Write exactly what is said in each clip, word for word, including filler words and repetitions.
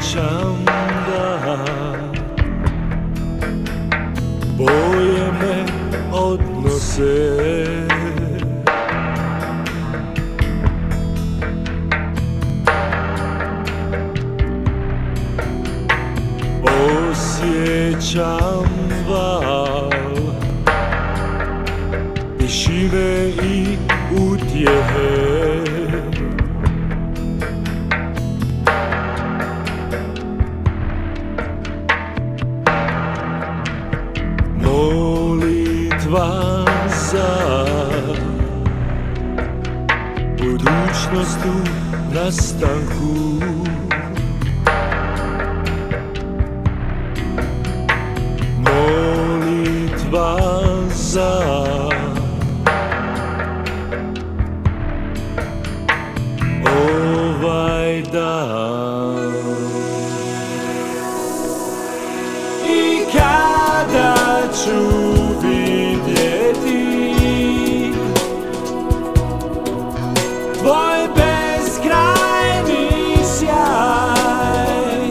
osjećam da boje me odnose. Osjećam val tišine i utjehe. Molitva za budućnost u nastanku. Molitva za ovaj dan. I kada ću vidjeti tvoj beskrajni sjaj,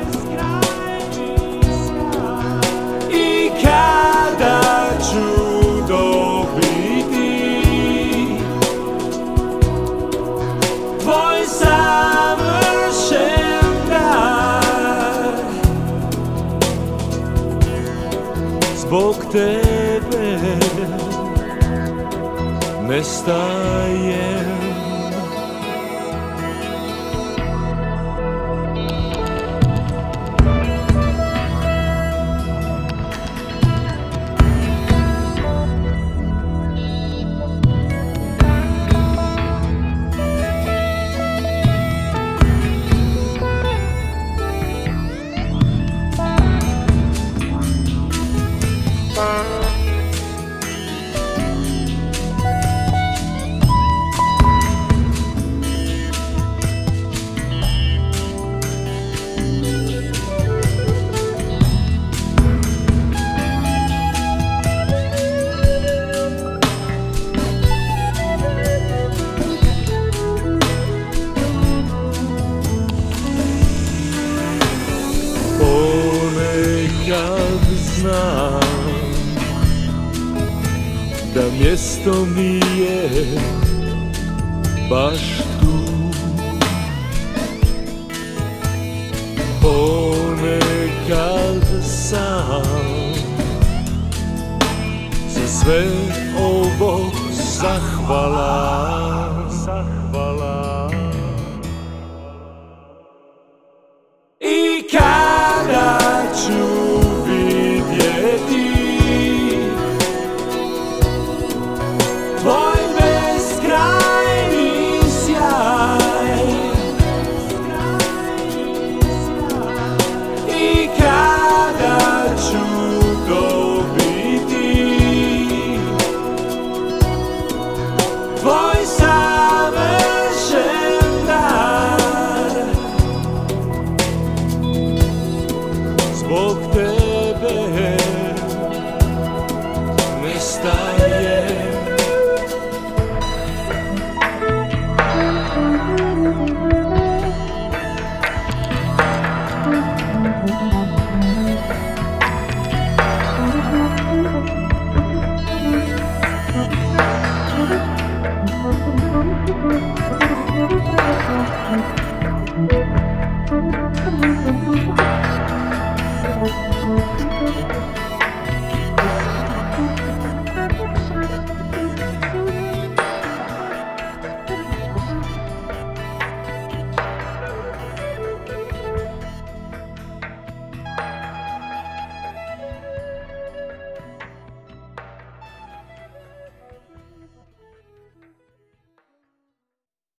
i kada ću dobiti tvoj savršen dar, zbog tebe nestajem. Ponekad znam da mjesto nije baš tu. Ponekad sam za sve ovo zahvalan, zahvalan. I kada ću vidjeti tvoj beskrajni sjaj, i kada ću dobiti tvoj savršen dar, zbog tebe nestajem.